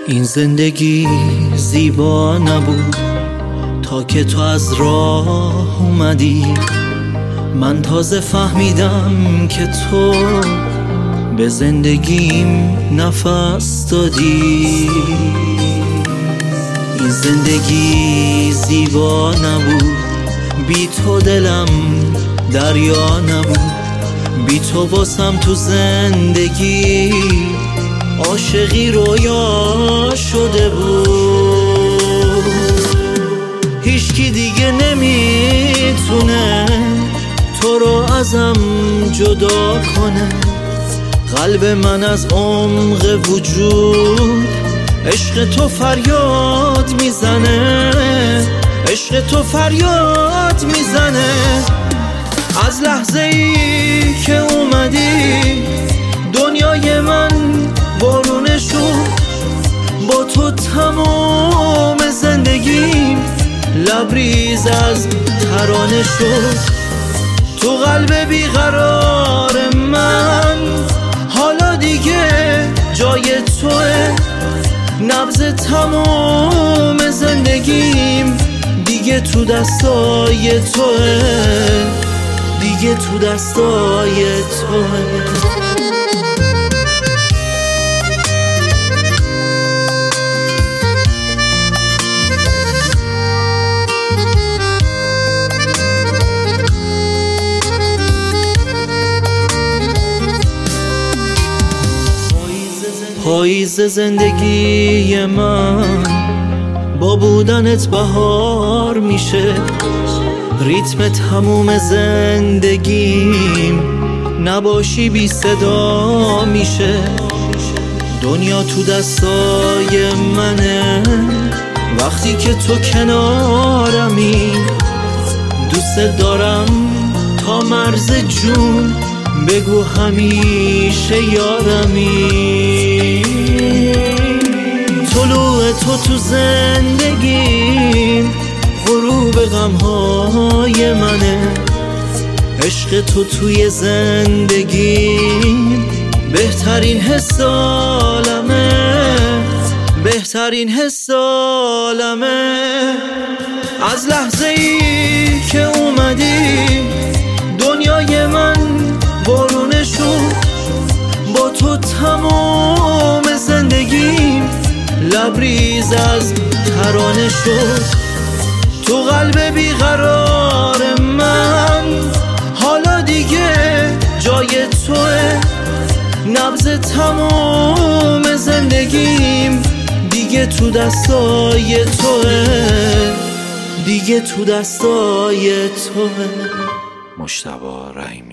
این زندگی زیبا نبود تا که تو از راه اومدی. من تازه فهمیدم که تو به زندگیم نفس دادی. این زندگی زیبا نبود، بی تو دلم دریا نبود. بی تو واسم تو زندگی عاشقی رویا شده بود. هیچکی دیگه نمیتونه تو رو ازم جدا کنه. قلب من از عمق وجود عشق تو فریاد میزنه، عشق تو فریاد میزنه. از لحظه ای که اومدی دنیای من بارونه شد. با تو تمام زندگیم لبریز از ترانه شد. تو قلب بیقرار من حالا دیگه جای توه. نبض تمام زندگیم دیگه تو دستای توه، دیگه تو دستای توه. پاییز زندگی من با بودنت بهار میشه. ریتم تموم زندگیم نباشی بی صدا میشه. دنیا تو دستای منه وقتی که تو کنارمی. دوست دارم تا مرز جون، بگو همیشه یارمی. طلوع تو زندگیم غروب غمهای منه. عشق تو توی زندگیم بهترین حس عالمه، بهترین حس عالمه. از لحظه ای که اومدی دنیای من بارونه شد. با تو تمام زندگیم لبریز از ترانه شد. تو قلب بیقرار من حالا دیگه جای توه. نبض تمام زندگیم دیگه تو دستای توه، دیگه تو دستای توه. مجتبی رحیمی.